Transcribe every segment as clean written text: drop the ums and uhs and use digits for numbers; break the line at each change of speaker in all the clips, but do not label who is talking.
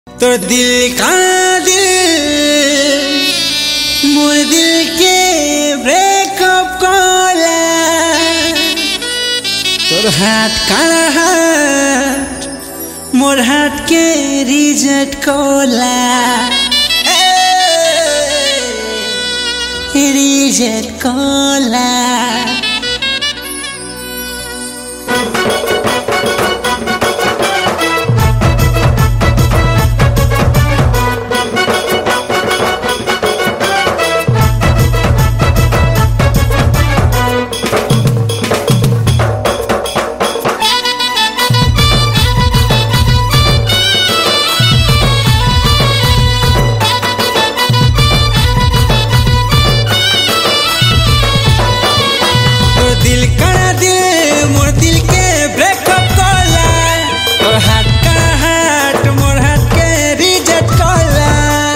तोर दिल का दिल मोर दिल के ब्रेकअप कोला तोर हाथ का हाथ मोर हाथ के रिजेक्ट कोला रिजेक्ट कोला। दिल का दिल मोर दिल के ब्रेकअप कोला और हाथ का हाथ मोर हाथ के रिजेक्ट कोला।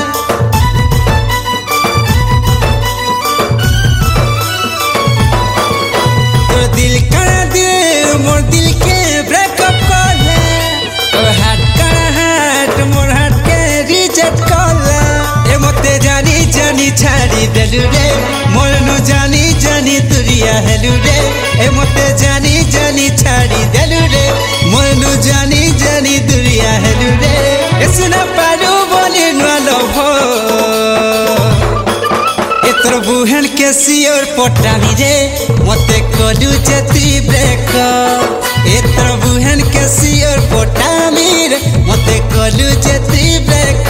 तो दिल का दिल मोर दिल के ब्रेकअप कोला और हाथ का हाथ मोर हाथ के रिजेक्ट कोला। ए मते जानी जानी छाड़ी देलु रे मोर नु जानी जानी तुरिया हेलु रे। ए मते जानी जानी छाड़ी देलु रे मोर नु जानी जानी तुरिया हेलु रे। ए सुना पारू बोली नुआलो भो ए तोर बुहन के सियोर पटामी रे मते कलु जति ब्रेक। ए तोर बुहन के सियोर पटामी रे मते कलु जति ब्रेक।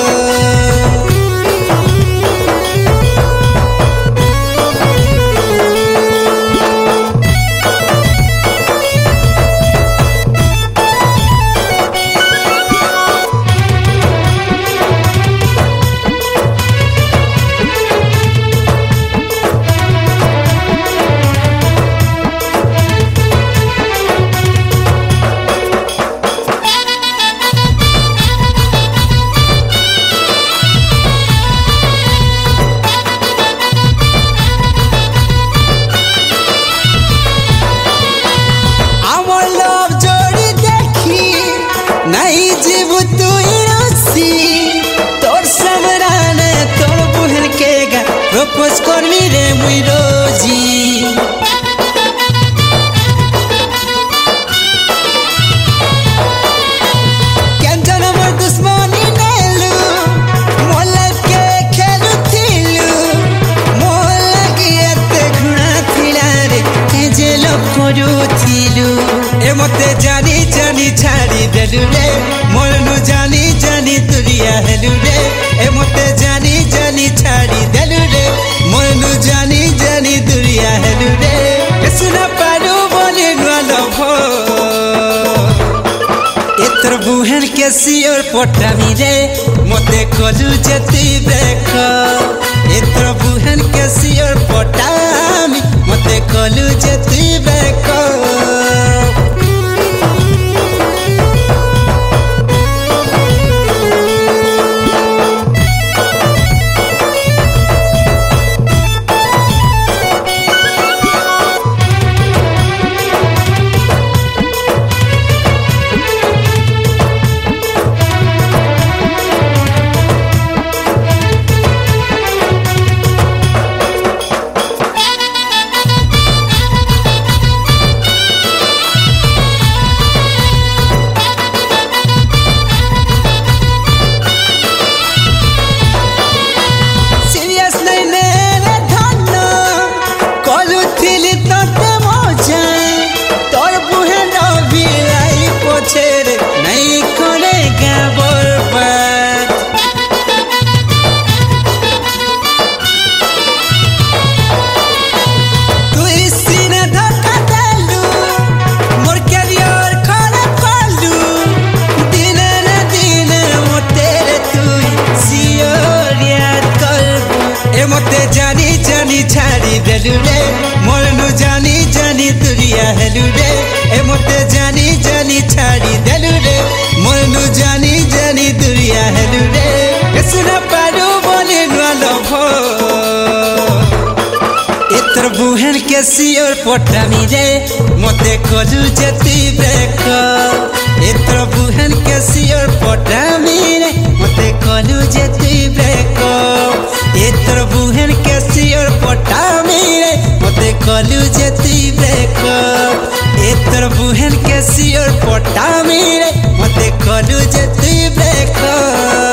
नहीं जीव तू रसी तोर समराने तोर बुहन के गा प्रपोज करमी रे मुई रोजी। केन जन मोर दुश्मनी नेलु मोर लाइफ के खेलु थिलु मोर लगी एते घुणा थिला रे के जे लोग करू थिलु। ए मते जानी जानी छाड़ी देलु रे मोर नु जानी जानी तुरिया हेलु रे। ए मते जानी जानी छाड़ी देलु रे मोर नु जानी जानी तुरिया हेलु रे। ए सुना पारू बोली नुआलो भो ए तोर बुहन के सियोर पटामी रे मते कलु जति ब्रेक। ए तोर बुहन के सियोर पटामी मते कलु जति ब्रेक। नहीं करेगा बर्बाद तू इसी ने धोखा देलु मोर कैरियर खराब करलु दिन न दिन मोतेरे तू सियोर याद करबु। ए मते जानी जानी छाड़ी देलु रे मोर नु जानी जानी तुरिया हेलु रे। ए मते जानी जानी छाड़ी देलु रे मोर नु जानी जानी तुरिया हेलु रे। ए सुना पारू बोली नुआलो भो ए तोर बुहन के सियोर पटामी रे मते कलु जति ब्रेक। एतर बुहन के सियर पटामी रे मते कहलु जे तू ब्रेकअप एतर बुहन के सियर पटामी रे मते कहलु जे तू ब्रेकअप एतर बुहन के सियर पटामी रे मते कहलु जे तू ब्रेकअप